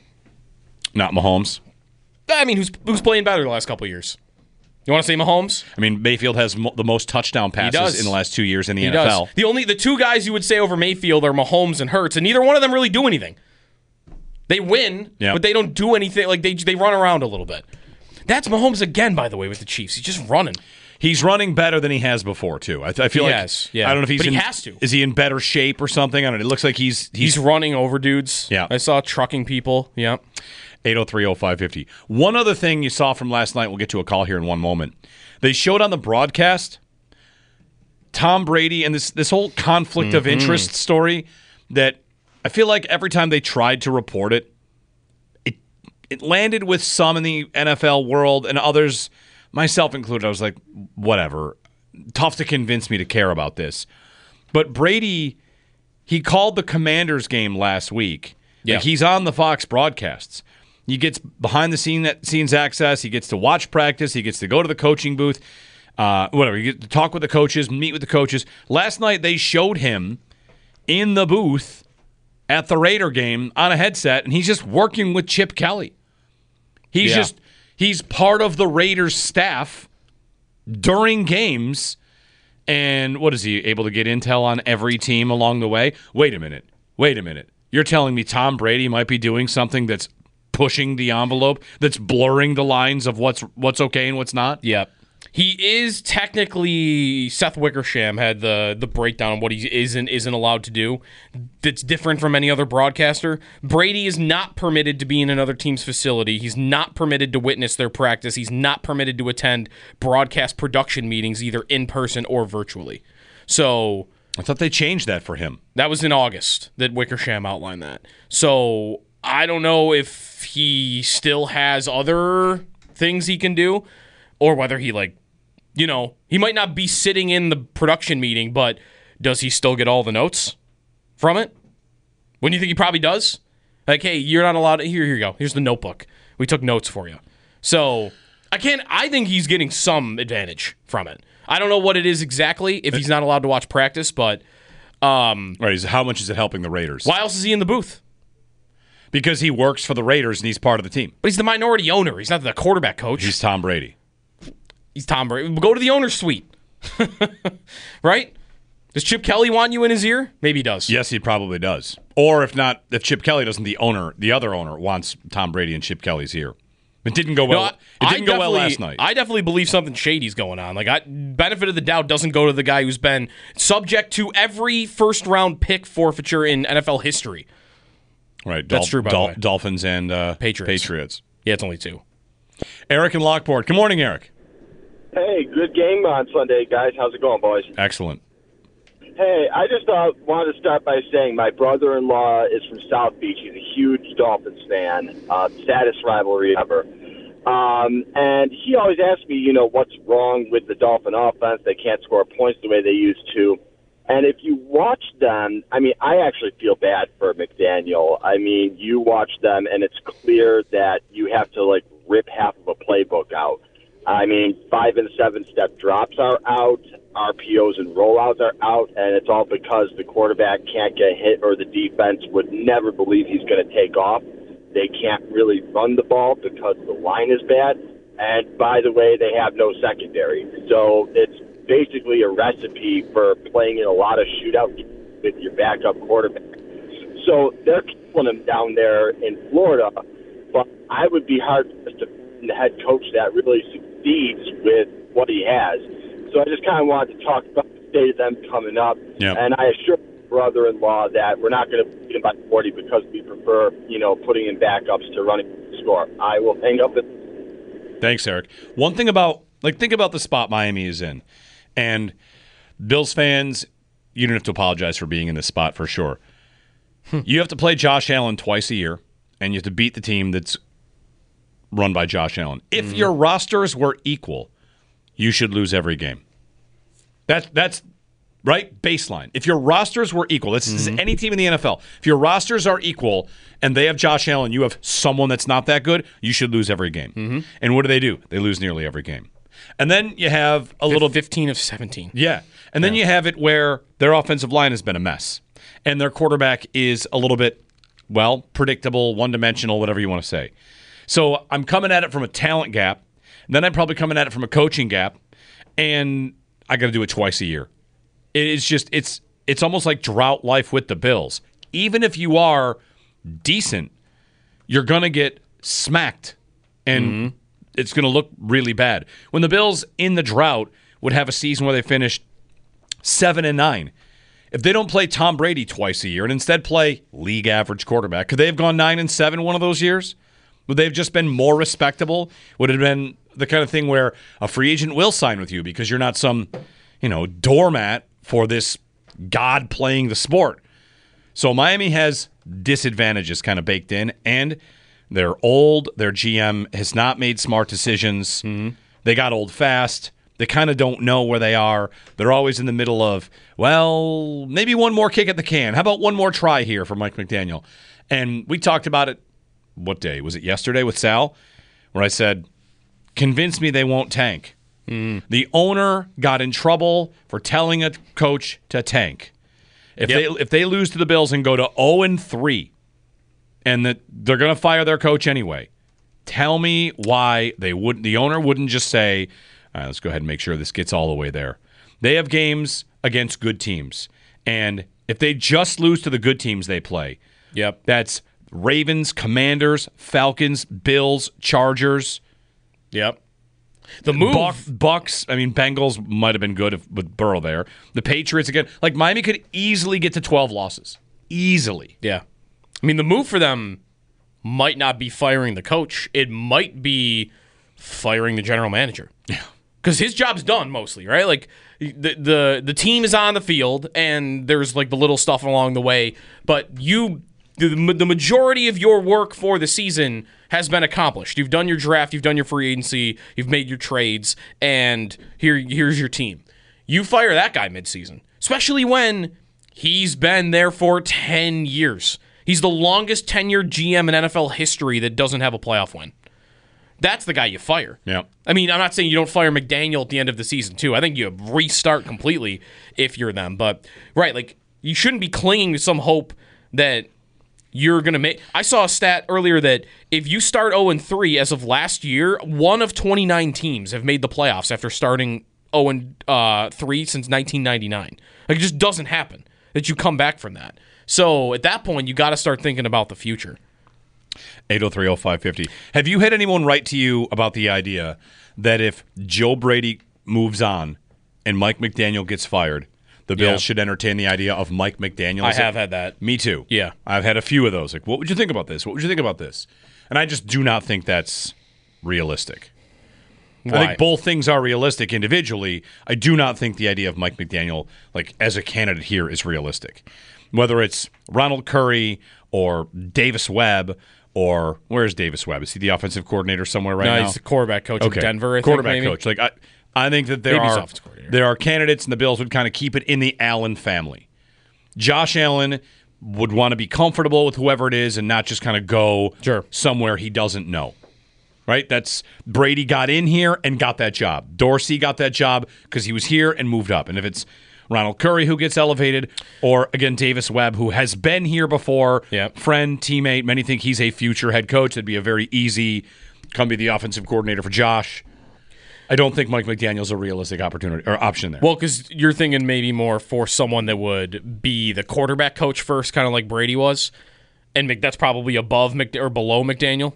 S6: Not Mahomes.
S7: I mean, who's who's playing better the last couple of years? You want to say Mahomes?
S6: I mean, Mayfield has mo- the most touchdown passes
S7: does.
S6: in the last two years in the
S7: He
S6: N F L.
S7: does. The only the two guys you would say over Mayfield are Mahomes and Hurts, and neither one of them really do anything. They win,
S6: Yeah.
S7: but they don't do anything. Like they they run around a little bit. That's Mahomes again, by the way, with the Chiefs. He's just running.
S6: He's running better than he has before, too. I, I feel
S7: He
S6: like
S7: has, yeah.
S6: I don't know if he's
S7: But he
S6: in,
S7: has to.
S6: Is he in better shape or something? I don't know. It looks like he's
S7: He's,
S6: he's,
S7: running over dudes.
S6: Yeah.
S7: I saw trucking people. Yeah.
S6: eight oh three oh five five oh. One other thing you saw from last night, we'll get to a call here in one moment. They showed on the broadcast Tom Brady and this this whole conflict
S7: Mm-hmm.
S6: of interest story that I feel like every time they tried to report it, it it landed with some in the N F L world and others, myself included. I was like, whatever. Tough to convince me to care about this. But Brady, he called the Commanders game last week.
S7: Yeah.
S6: Like he's on the Fox broadcasts. He gets behind the scene scenes access. He gets to watch practice. He gets to go to the coaching booth. Uh, whatever. You get to talk with the coaches, meet with the coaches. Last night they showed him in the booth at the Raider game on a headset, and he's just working with Chip Kelly. He's
S7: Yeah.
S6: just he's part of the Raiders staff during games. And what is he able to get intel on every team along the way? Wait a minute. Wait a minute. You're telling me Tom Brady might be doing something that's pushing the envelope, that's blurring the lines of what's what's okay and what's not?
S7: Yep. He is technically, Seth Wickersham had the the breakdown on what he is and isn't allowed to do. That's different from any other broadcaster. Brady is not permitted to be in another team's facility. He's not permitted to witness their practice. He's not permitted to attend broadcast production meetings, either in person or virtually. So
S6: I thought they changed that for him.
S7: that was in August that Wickersham outlined that. So I don't know if he still has other things he can do, or whether he, like, you know, he might not be sitting in the production meeting, but does he still get all the notes from it? Wouldn't you think he probably does? Like, hey, you're not allowed to, here, here you go. Here's the notebook. We took notes for you. So I can't, I think he's getting some advantage from it. I don't know what it is exactly if he's not allowed to watch practice, but um,
S6: Right, how much is it helping the Raiders?
S7: why else is he in the booth?
S6: Because he works for the Raiders and he's part of the team.
S7: But he's the minority owner. He's not the quarterback coach.
S6: He's Tom Brady.
S7: He's Tom Brady. Go to the owner's suite. Right? Does Chip Kelly want you in his ear? Maybe he does.
S6: Yes, he probably does. Or if not, if Chip Kelly doesn't, the owner, the other owner wants Tom Brady in Chip Kelly's ear. It didn't go well.
S7: No, I,
S6: it didn't
S7: I
S6: go well last
S7: definitely-
S6: night.
S7: I definitely believe something shady's going on. Like, I, benefit of the doubt doesn't go to the guy who's been subject to every first round pick forfeiture in N F L history.
S6: Right,
S7: That's
S6: Dol-
S7: true, by
S6: Dol-
S7: the way.
S6: Dolphins and uh,
S7: Patriots.
S6: Patriots.
S7: Yeah, it's only two.
S6: Eric in Lockport. Good morning, Eric.
S11: Hey, good game on Sunday, guys. How's it going, boys?
S6: Excellent.
S11: Hey, I just uh, wanted to start by saying my brother-in-law is from South Beach. He's a huge Dolphins fan, uh, saddest rivalry ever. Um, and he always asks me, you know, what's wrong with the Dolphin offense? They can't score points the way they used to. And if you watch them, I mean, I actually feel bad for McDaniel. I mean, you watch them, and it's clear that you have to, like, rip half of a playbook out. I mean, five and seven step drops are out, R P Os and rollouts are out, and it's all because the quarterback can't get hit or the defense would never believe he's going to take off. They can't really run the ball because the line is bad. And by the way, they have no secondary. So it's basically a recipe for playing in a lot of shootout with your backup quarterback. So they're killing him down there in Florida, but I would be hard pressed to find the head coach that really succeeds with what he has. So I just kind of wanted to talk about the state of them coming up.
S6: Yep.
S11: And I assure my brother-in-law that we're not going to beat him by forty because we prefer, you know, putting in backups to running the score. I will hang up and
S6: Thanks, Eric. One thing about, like, think about the spot Miami is in. And Bills fans, you don't have to apologize for being in this spot for sure. You have to play Josh Allen twice a year, and you have to beat the team that's run by Josh Allen. If
S7: Mm-hmm.
S6: your rosters were equal, you should lose every game. That's that's right baseline. If your rosters were equal, this is
S7: Mm-hmm.
S6: any team in the N F L. If your rosters are equal and they have Josh Allen, you have someone that's not that good, you should lose every game.
S7: Mm-hmm.
S6: And what do they do? They lose nearly every game. And then you have a little
S7: fifteen of seventeen.
S6: Yeah. And then you have it where their offensive line has been a mess. And their quarterback is a little bit, well, predictable, one-dimensional, whatever you want to say. So I'm coming at it from a talent gap. Then I'm probably coming at it from a coaching gap. And I got to do it twice a year. It's just, it's it's almost like drought life with the Bills. Even if you are decent, you're going to get smacked. And it's going to look really bad. When the Bills in the drought would have a season where they finished seven and nine, if they don't play Tom Brady twice a year and instead play league average quarterback, could they have gone nine and seven one of those years? Would they have just been more respectable? Would it have been the kind of thing where a free agent will sign with you because you're not some, you know, doormat for this god playing the sport? So Miami has disadvantages kind of baked in, and they're old. Their G M has not made smart decisions. Mm-hmm. They got old fast. They kind of don't know where they are. They're always in the middle of, well, maybe one more kick at the can. How about one more try here for Mike McDaniel? And we talked about it, what day? Was it yesterday with Sal? Where I said, convince me they won't tank. Mm. The owner got in trouble for telling a coach to tank. If yep. they if they lose to the Bills and go to oh and three, and that they're going to fire their coach anyway, tell me why they wouldn't. The owner wouldn't just say, all right, let's go ahead and make sure this gets all the way there. They have games against good teams, and if they just lose to the good teams they play,
S7: yep,
S6: that's Ravens, Commanders, Falcons, Bills, Chargers.
S7: Yep. The move.
S6: Buck, Bucks, I mean, Bengals might have been good if, with Burrow there. The Patriots, again, like Miami could easily get to twelve losses. Easily.
S7: Yeah. I mean, the move for them might not be firing the coach. It might be firing the general manager.
S6: Yeah.
S7: Because his job's done mostly, right? Like, the, the, the team is on the field, and there's, like, the little stuff along the way. But you, the, the majority of your work for the season has been accomplished. You've done your draft, you've done your free agency, you've made your trades, and here here's your team. You fire that guy midseason, especially when he's been there for ten years. He's the longest tenured G M in N F L history that doesn't have a playoff win. That's the guy you fire.
S6: Yeah.
S7: I mean, I'm not saying you don't fire McDaniel at the end of the season, too. I think you restart completely if you're them. But, right, like, you shouldn't be clinging to some hope that you're going to make. I saw a stat earlier that if you start oh and three as of last year, one of twenty-nine teams have made the playoffs after starting oh and three since nineteen ninety-nine. Like, it just doesn't happen that you come back from that. So at that point, you got to start thinking about the future.
S6: eight oh three oh five five oh. Have you had anyone write to you about the idea that if Joe Brady moves on and Mike McDaniel gets fired, the Bills yeah. should entertain the idea of Mike McDaniel?
S7: I have had that.
S6: Me too.
S7: Yeah.
S6: I've had a few of those. Like, what would you think about this? What would you think about this? And I just do not think that's realistic.
S7: Why?
S6: I think both things are realistic individually. I do not think the idea of Mike McDaniel, like, as a candidate here is realistic. Whether it's Ronald Curry or Davis Webb or where's Davis Webb? Is he the offensive coordinator somewhere right
S7: no,
S6: now?
S7: No, he's the quarterback coach
S6: okay.
S7: in Denver, I
S6: quarterback
S7: think, maybe.
S6: coach. Like, I, I think that there
S7: maybe
S6: are there are candidates, and the Bills would kind of keep it in the Allen family. Josh Allen would want to be comfortable with whoever it is and not just kind of go
S7: sure.
S6: somewhere he doesn't know. Right? That's Brady got in here and got that job. Dorsey got that job because he was here and moved up. And if it's Ronald Curry who gets elevated, or again Davis Webb who has been here before,
S7: yep.
S6: friend, teammate, many think he's a future head coach. That'd be a very easy come be the offensive coordinator for Josh. I don't think Mike McDaniel's a realistic opportunity or option there.
S7: Well, because you're thinking maybe more for someone that would be the quarterback coach first, kind of like Brady was, and that's probably above Mc, or below McDaniel.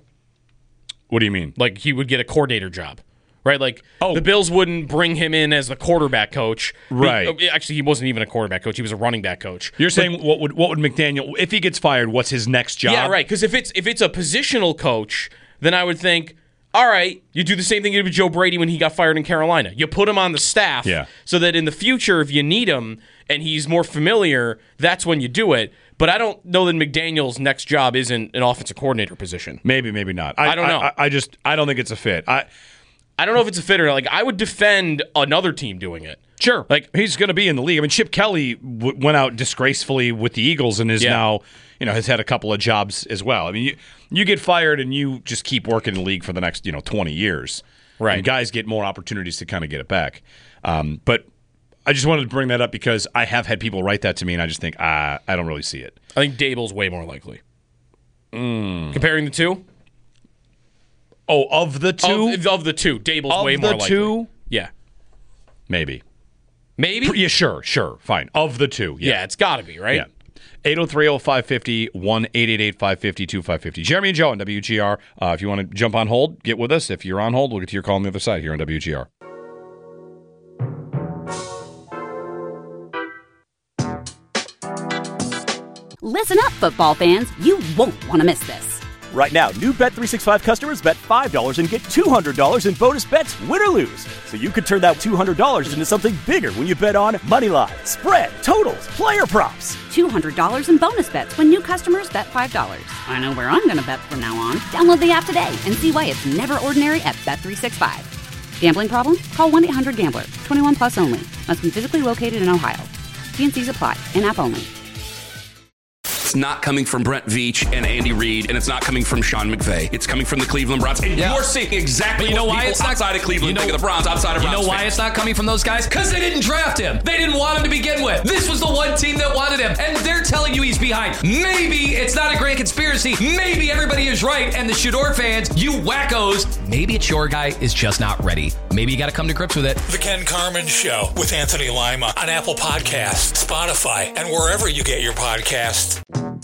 S6: What do you mean?
S7: Like he would get a coordinator job, right? Like oh. the Bills wouldn't bring him in as the quarterback coach,
S6: right?
S7: He, actually, he wasn't even a quarterback coach; he was a running back coach.
S6: You're
S7: but,
S6: saying what would what would McDaniel, if he gets fired, what's his next job?
S7: Yeah, right. Because if it's if it's a positional coach, then I would think, all right, you do the same thing you did with Joe Brady when he got fired in Carolina. You put him on the staff,
S6: yeah.
S7: so that in the future, if you need him and he's more familiar, that's when you do it. But I don't know that McDaniel's next job isn't an offensive coordinator position.
S6: Maybe, maybe not. I,
S7: I don't know.
S6: I, I just I don't think it's a fit. I
S7: I don't know if it's a fit or not. Like I would defend another team doing it.
S6: Sure, like he's going to be in the league. I mean, Chip Kelly w- went out disgracefully with the Eagles and is yeah. now, you know, has had a couple of jobs as well. I mean, you, you get fired and you just keep working in the league for the next, you know, twenty years.
S7: Right.
S6: And guys get more opportunities to kind of get it back. Um, but I just wanted to bring that up because I have had people write that to me, and I just think, ah, I don't really see it.
S7: I think Dable's way more likely.
S6: Mm.
S7: Comparing the two?
S6: Oh, of the two?
S7: Of, of the two. Dable's
S6: of
S7: way more likely.
S6: Of the two?
S7: Yeah.
S6: Maybe.
S7: Maybe?
S6: Yeah, sure, sure, fine. Of the two, yeah.
S7: Yeah, it's got to be, right?
S6: Yeah. eight oh three oh five five oh, one eight eight eight five five oh two five five oh. Jeremy and Joe on W G R. Uh, if you want to jump on hold, get with us. If you're on hold, we'll get to your call on the other side here on W G R.
S1: Listen up, football fans. You won't want to miss this.
S2: Right now, new Bet three sixty-five customers bet five dollars and get two hundred dollars in bonus bets, win or lose. So you could turn that two hundred dollars into something bigger when you bet on money line, spread, totals, player props.
S1: two hundred dollars in bonus bets when new customers bet five dollars. I know where I'm going to bet from now on. Download the app today and see why it's never ordinary at Bet three sixty-five. Gambling problem? Call one eight hundred gambler. twenty-one plus only. Must be physically located in Ohio. T and C's apply. In-app only.
S3: It's not coming from Brent Veach and Andy Reid, and it's not coming from Sean McVay. It's coming from the Cleveland Browns. And yeah. you're seeing exactly
S4: you know
S3: what
S4: why
S3: people
S4: it's not,
S3: outside of Cleveland you know, think of the Browns, outside of
S4: You
S3: Browns
S4: know why
S3: fans.
S4: it's not coming from those guys? Because they didn't draft him. They didn't want him to begin with. This was the one team that wanted him, and they're telling you he's behind. Maybe it's not a grand conspiracy. Maybe everybody is right, and the Shador fans, you wackos, maybe it's your guy is just not ready. Maybe you got to come to grips with it.
S5: The Ken Carman Show with Anthony Lima on Apple Podcasts, Spotify, and wherever you get your podcasts.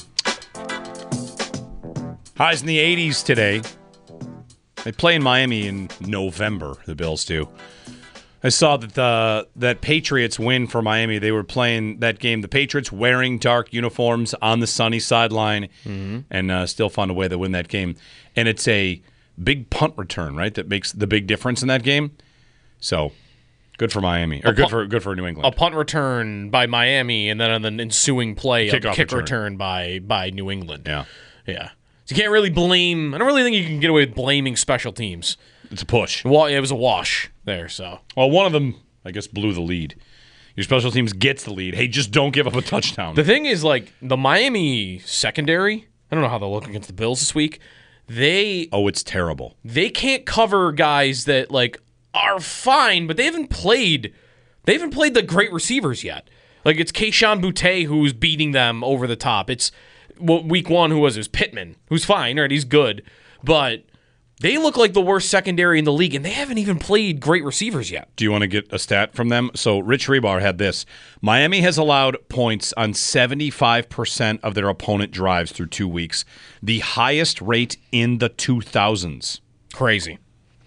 S6: Highs in the eighties today. They play in Miami in November, the Bills do. I saw that the that Patriots win for Miami. They were playing that game. The Patriots wearing dark uniforms on the sunny sideline mm-hmm. and uh, still found a way to win that game. And it's a big punt return, right, that makes the big difference in that game. So good for Miami. Or a good punt, for good for New England.
S7: A punt return by Miami and then on the ensuing play, kick a kick return. return by, by New England.
S6: Yeah.
S7: Yeah. You can't really blame. I don't really think you can get away with blaming special teams.
S6: It's a push.
S7: Well, it was a wash there. So,
S6: well, one of them, I guess, blew the lead. Your special teams gets the lead. Hey, just don't give up a touchdown.
S7: The thing is, like the Miami secondary. I don't know how they'll look against the Bills this week. They
S6: oh, it's terrible.
S7: They can't cover guys that like are fine, but they haven't played. They haven't played the great receivers yet. Like it's Kayshon Boutte who's beating them over the top. It's Well, week one, who was it? It was Pittman, who's fine, right? He's good. But they look like the worst secondary in the league, and they haven't even played great receivers yet.
S6: Do you want to get a stat from them? So Rich Rebar had this. Miami has allowed points on seventy-five percent of their opponent drives through two weeks, the highest rate in the two thousands.
S7: Crazy.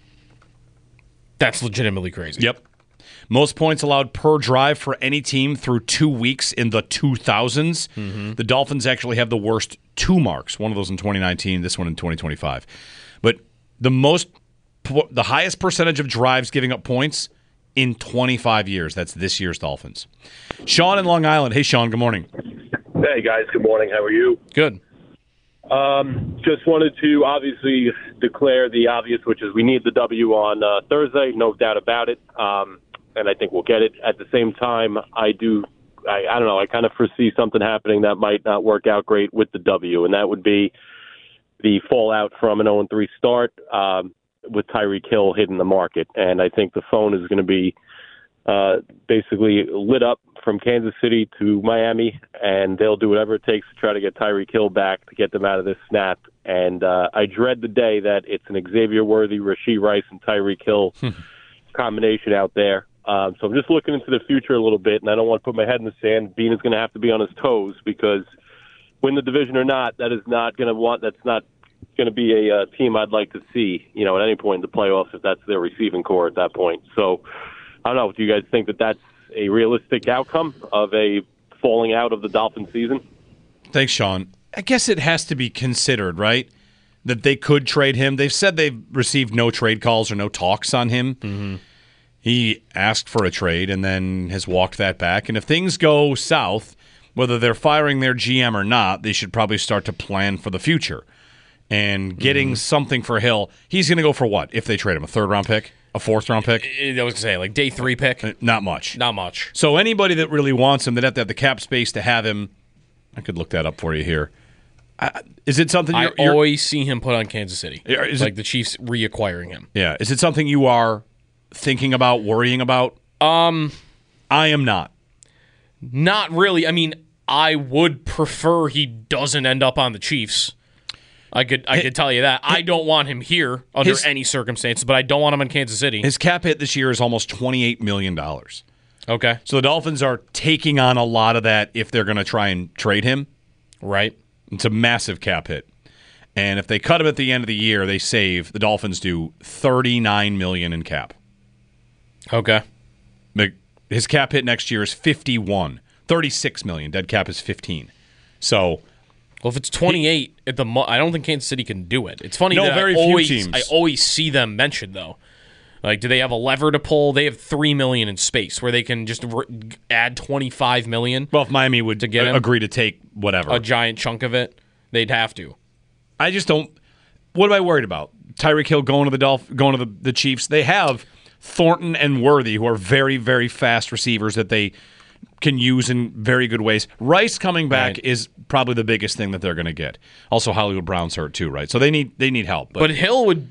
S7: That's legitimately crazy.
S6: Yep. Most points allowed per drive for any team through two weeks in the two thousands. Mm-hmm. The Dolphins actually have the worst two marks, one of those in twenty nineteen, this one in twenty twenty-five. But the most, the highest percentage of drives giving up points in twenty-five years. That's this year's Dolphins. Sean in Long Island. Hey, Sean, good morning.
S12: Hey, guys, good morning. How are you?
S6: Good.
S12: Um, just wanted to obviously declare the obvious, which is we need the W on uh, Thursday, no doubt about it. Um, and I think we'll get it. At the same time, I do, I, I don't know, I kind of foresee something happening that might not work out great with the W, and that would be the fallout from an oh and three start um, with Tyreek Hill hitting the market. And I think the phone is going to be uh, basically lit up from Kansas City to Miami, and they'll do whatever it takes to try to get Tyreek Hill back to get them out of this snap. And uh, I dread the day that it's an Xavier Worthy, Rashee Rice, and Tyreek Hill combination out there. Um, so I'm just looking into the future a little bit, and I don't want to put my head in the sand. Bean is going to have to be on his toes because win the division or not, that is not going to want. That's not going to be a uh, team I'd like to see. You know, at any point in the playoffs, if that's their receiving core at that point. So I don't know. Do you guys think that that's a realistic outcome of a falling out of the Dolphin season?
S6: Thanks, Sean. I guess it has to be considered, right? That they could trade him. They've said they've received no trade calls or no talks on him. Mm-hmm. He asked for a trade and then has walked that back. And if things go south, whether they're firing their G M or not, they should probably start to plan for the future. And getting mm-hmm. something for Hill, he's going to go for what if they trade him? A third-round pick? A fourth-round pick?
S7: I was going to say, like day three pick?
S6: Not much.
S7: Not much.
S6: So anybody that really wants him, they'd have to have the cap space to have him. I could look that up for you here. Uh, is it something you're,
S7: I
S6: you're,
S7: always see him put on Kansas City. Is like it, the Chiefs reacquiring him.
S6: Yeah. Is it something you are thinking about, worrying about?
S7: Um,
S6: I am not.
S7: Not really. I mean, I would prefer he doesn't end up on the Chiefs. I could I his, could tell you that. I don't want him here under his, any circumstances, but I don't want him in Kansas City.
S6: His cap hit this year is almost twenty-eight million dollars.
S7: Okay.
S6: So the Dolphins are taking on a lot of that if they're going to try and trade him.
S7: Right.
S6: It's a massive cap hit. And if they cut him at the end of the year, they save, the Dolphins do thirty-nine million dollars in cap.
S7: Okay.
S6: His cap hit next year is fifty-one. thirty-six million dollars. Dead cap is fifteen. So,
S7: well, if it's twenty-eight he, at the mo- I don't think Kansas City can do it. It's funny
S6: no,
S7: that
S6: very
S7: I always
S6: few teams.
S7: I always see them mentioned though. Like, do they have a lever to pull? They have three million dollars in space where they can just re- add twenty-five million dollars.
S6: Well, if Miami would
S7: to get him,
S6: agree to take whatever.
S7: A giant chunk of it, they'd have to.
S6: I just don't. What am I worried about? Tyreek Hill going to the Dolph- going to the, the Chiefs. They have Thornton and Worthy, who are very, very fast receivers that they can use in very good ways. Rice coming back right. is probably the biggest thing that they're going to get. Also, Hollywood Brown's hurt too, right? So they need they need help.
S7: But, but Hill would.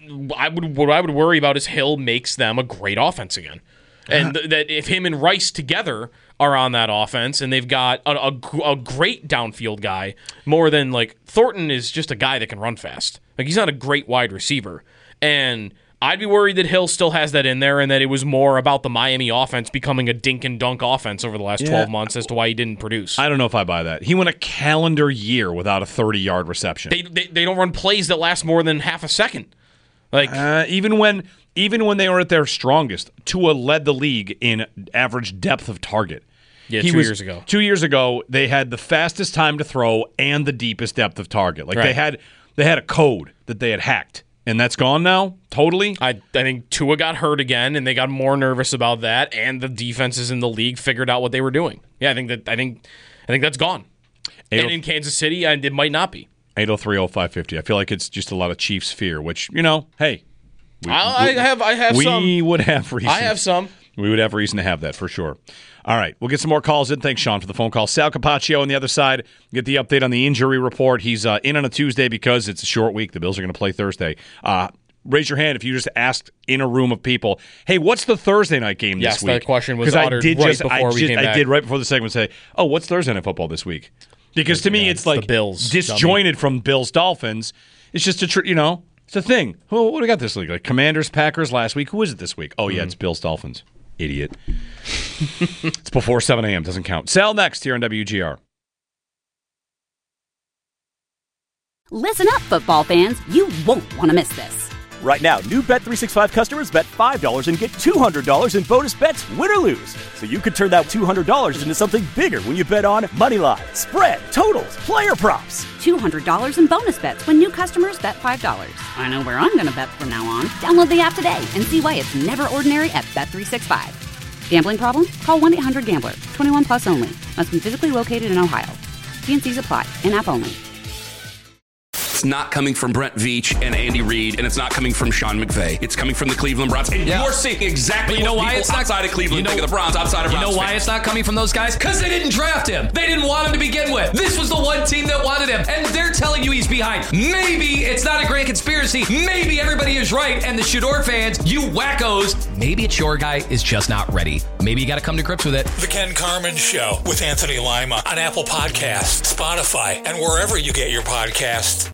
S7: I would. What I would worry about is Hill makes them a great offense again, and th- that if him and Rice together are on that offense, and they've got a, a, a great downfield guy, more than like Thornton is just a guy that can run fast. Like, he's not a great wide receiver, and I'd be worried that Hill still has that in there, and that it was more about the Miami offense becoming a dink and dunk offense over the last yeah. twelve months as to why he didn't produce.
S6: I don't know if I buy that. He went a calendar year without a thirty-yard reception.
S7: They, they they don't run plays that last more than half a second. Like
S6: uh, even when even when they were at their strongest, Tua led the league in average depth of target.
S7: Yeah,
S6: he
S7: two
S6: was,
S7: years ago.
S6: Two years ago, they had the fastest time to throw and the deepest depth of target. Like right. they had they had a code that they had hacked. And that's gone now? Totally?
S7: I I think Tua got hurt again, and they got more nervous about that, and the defenses in the league figured out what they were doing. Yeah, I think that I think I think that's gone. And in Kansas City, and it might not be.
S6: eight oh three oh five fifty. I feel like it's just a lot of Chiefs fear, which, you know, hey.
S7: We, I, I have I have
S6: we
S7: some.
S6: We would have reason.
S7: I have some.
S6: We would have reason to have that for sure. All right, we'll get some more calls in. Thanks, Sean, for the phone call. Sal Capaccio on the other side. Get the update on the injury report. He's uh, in on a Tuesday because it's a short week. The Bills are going to play Thursday. Uh, raise your hand if you just asked in a room of people, hey, what's the Thursday night game
S7: yes,
S6: this week?
S7: Yes, that question was uttered
S6: I did
S7: right
S6: just,
S7: before
S6: I
S7: we
S6: just,
S7: came
S6: I
S7: back.
S6: did right before the segment say, oh, what's Thursday night football this week? Because to me,
S7: yeah,
S6: it's,
S7: it's
S6: like
S7: the Bills,
S6: disjointed
S7: dummy.
S6: from Bills Dolphins. It's just a, tr- you know, it's a thing. Well, what do we got this week? Like Commanders, Packers last week. Who is it this week? Oh, yeah, mm-hmm. it's Bills Dolphins. Idiot. It's before seven a.m. Doesn't count. Sal next here on W G R.
S1: Listen up, football fans. You won't want to miss this.
S2: Right now, new Bet three sixty-five customers bet five dollars and get two hundred dollars in bonus bets, win or lose. So you could turn that two hundred dollars into something bigger when you bet on money line, spread, totals, player props.
S1: two hundred dollars in bonus bets when new customers bet five dollars. I know where I'm going to bet from now on. Download the app today and see why it's never ordinary at Bet three sixty-five. Gambling problem? Call one eight hundred gambler. twenty-one plus only. Must be physically located in Ohio. T and C's apply. In-app only.
S3: It's not coming from Brent Veach and Andy Reid, and it's not coming from Sean McVay. It's coming from the Cleveland Browns. And yeah. you're seeing exactly
S4: but you know
S3: what
S4: why
S3: people
S4: it's not,
S3: outside of Cleveland
S4: you know,
S3: think of the Browns, outside of
S4: You
S3: Browns
S4: know why
S3: fans.
S4: it's not coming from those guys? Because they didn't draft him. They didn't want him to begin with. This was the one team that wanted him, and they're telling you he's behind. Maybe it's not a grand conspiracy. Maybe everybody is right, and the Shador fans, you wackos, maybe it's your guy is just not ready. Maybe you got to come to grips with it.
S5: The Ken Carman Show with Anthony Lima on Apple Podcasts, Spotify, and wherever you get your podcasts.